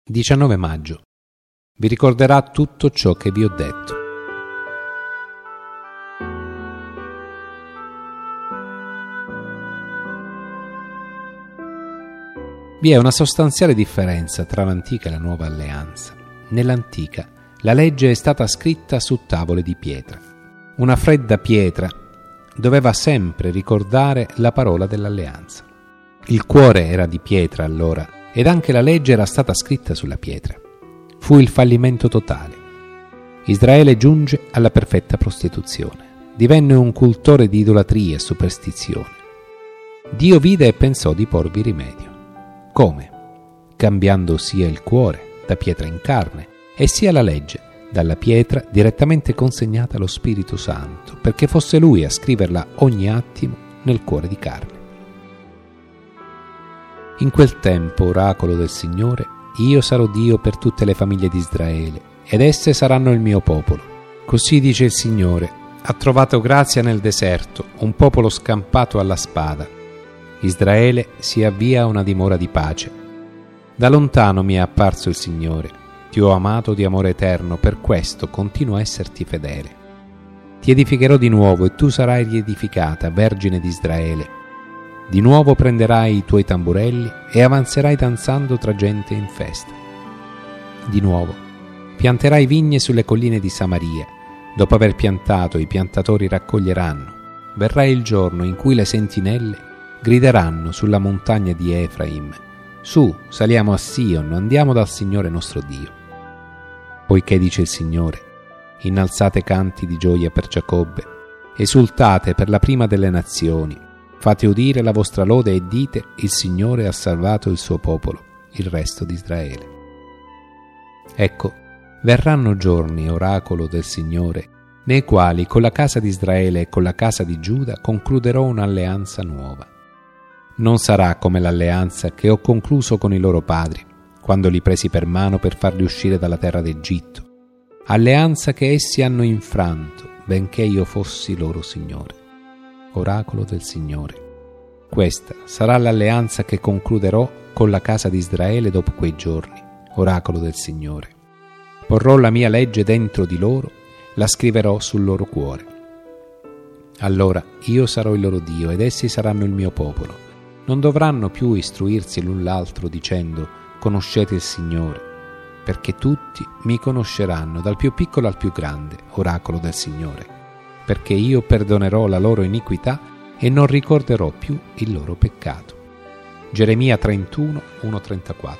19 maggio. Vi ricorderà tutto ciò che vi ho detto. Vi è una sostanziale differenza tra l'antica e la nuova alleanza. Nell'antica la legge è stata scritta su tavole di pietra. Una fredda pietra doveva sempre ricordare la parola dell'alleanza. Il cuore era di pietra allora ed anche la legge era stata scritta sulla pietra. Fu il fallimento totale. Israele giunge alla perfetta prostituzione. Divenne un cultore di idolatria e superstizione. Dio vide e pensò di porvi rimedio. Come? Cambiando sia il cuore da pietra in carne e sia la legge dalla pietra direttamente consegnata allo Spirito Santo, perché fosse Lui a scriverla ogni attimo nel cuore di carne. In quel tempo, oracolo del Signore, io sarò Dio per tutte le famiglie di Israele, ed esse saranno il mio popolo. Così dice il Signore: ha trovato grazia nel deserto, un popolo scampato alla spada. Israele si avvia a una dimora di pace. Da lontano mi è apparso il Signore. Ti ho amato di amore eterno, per questo continuo a esserti fedele. Ti edificherò di nuovo e tu sarai riedificata, Vergine di Israele. Di nuovo prenderai i tuoi tamburelli e avanzerai danzando tra gente in festa. Di nuovo pianterai vigne sulle colline di Samaria. Dopo aver piantato, i piantatori raccoglieranno. Verrà il giorno in cui le sentinelle grideranno sulla montagna di Efraim: su, saliamo a Sion, andiamo dal Signore nostro Dio. Poiché dice il Signore: innalzate canti di gioia per Giacobbe, esultate per la prima delle nazioni. Fate udire la vostra lode e dite: il Signore ha salvato il suo popolo, il resto di Israele. Ecco, verranno giorni, oracolo del Signore, nei quali con la casa di Israele e con la casa di Giuda concluderò un'alleanza nuova. Non sarà come l'alleanza che ho concluso con i loro padri, quando li presi per mano per farli uscire dalla terra d'Egitto, alleanza che essi hanno infranto, benché io fossi loro Signore. Oracolo del Signore. Questa sarà l'alleanza che concluderò con la casa di Israele dopo quei giorni, oracolo del Signore. Porrò la mia legge dentro di loro, la scriverò sul loro cuore. Allora io sarò il loro Dio ed essi saranno il mio popolo. Non dovranno più istruirsi l'un l'altro dicendo: conoscete il Signore, perché tutti mi conosceranno, dal più piccolo al più grande, oracolo del Signore. Perché io perdonerò la loro iniquità e non ricorderò più il loro peccato. Geremia 31, 1-34.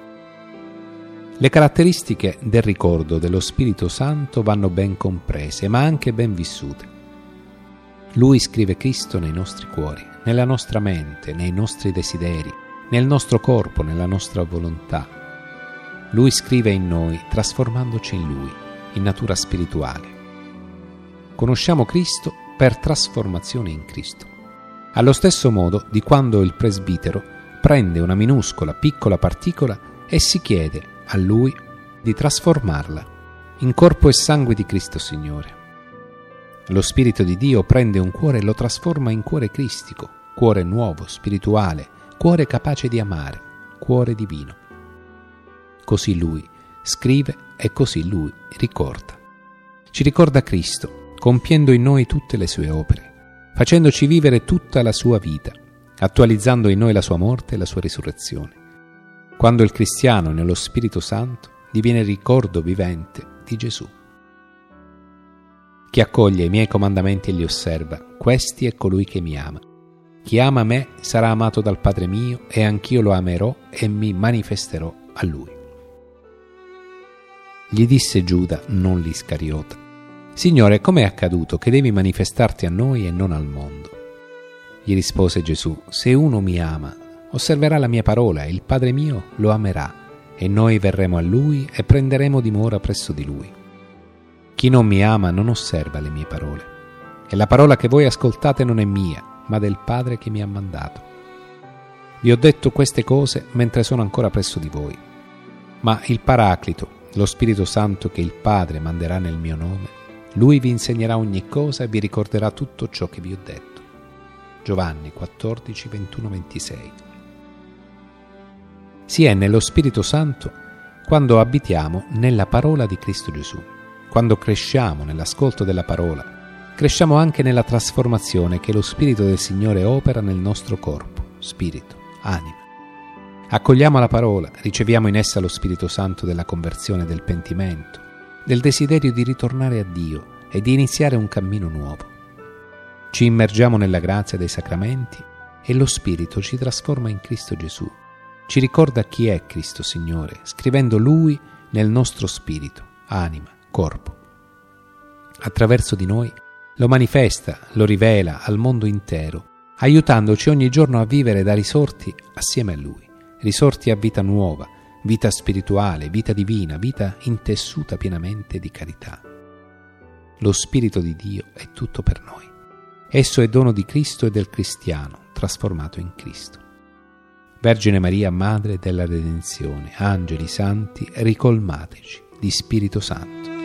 Le caratteristiche del ricordo dello Spirito Santo vanno ben comprese, ma anche ben vissute. Lui scrive Cristo nei nostri cuori, nella nostra mente, nei nostri desideri, nel nostro corpo, nella nostra volontà. Lui scrive in noi, trasformandoci in Lui, in natura spirituale. Conosciamo Cristo per trasformazione in Cristo. Allo stesso modo di quando il presbitero prende una minuscola, piccola particola e si chiede a lui di trasformarla in corpo e sangue di Cristo Signore. Lo Spirito di Dio prende un cuore e lo trasforma in cuore cristico, cuore nuovo, spirituale, cuore capace di amare, cuore divino. Così Lui scrive e così Lui ricorda. Ci ricorda Cristo, compiendo in noi tutte le sue opere, facendoci vivere tutta la sua vita, attualizzando in noi la sua morte e la sua risurrezione. Quando il cristiano nello Spirito Santo diviene ricordo vivente di Gesù. Chi accoglie i miei comandamenti e li osserva, questi è colui che mi ama. Chi ama me sarà amato dal Padre mio e anch'io lo amerò e mi manifesterò a lui. Gli disse Giuda, non l'Iscariota: Signore, com'è accaduto che devi manifestarti a noi e non al mondo? Gli rispose Gesù: se uno mi ama, osserverà la mia parola e il Padre mio lo amerà, e noi verremo a lui e prenderemo dimora presso di lui. Chi non mi ama non osserva le mie parole, e la parola che voi ascoltate non è mia, ma del Padre che mi ha mandato. Vi ho detto queste cose mentre sono ancora presso di voi, ma il Paraclito, lo Spirito Santo che il Padre manderà nel mio nome, Lui vi insegnerà ogni cosa e vi ricorderà tutto ciò che vi ho detto. Giovanni 14, 21-26. Si è nello Spirito Santo quando abitiamo nella parola di Cristo Gesù. Quando cresciamo nell'ascolto della parola, cresciamo anche nella trasformazione che lo Spirito del Signore opera nel nostro corpo, spirito, anima. Accogliamo la parola, riceviamo in essa lo Spirito Santo della conversione, del pentimento, del desiderio di ritornare a Dio e di iniziare un cammino nuovo. Ci immergiamo nella grazia dei sacramenti e lo Spirito ci trasforma in Cristo Gesù. Ci ricorda chi è Cristo Signore, scrivendo Lui nel nostro spirito, anima, corpo. Attraverso di noi lo manifesta, lo rivela al mondo intero, aiutandoci ogni giorno a vivere da risorti assieme a Lui, risorti a vita nuova, vita spirituale, vita divina, vita intessuta pienamente di carità. Lo Spirito di Dio è tutto per noi. Esso è dono di Cristo e del cristiano, trasformato in Cristo. Vergine Maria, Madre della Redenzione, angeli santi, ricolmateci di Spirito Santo.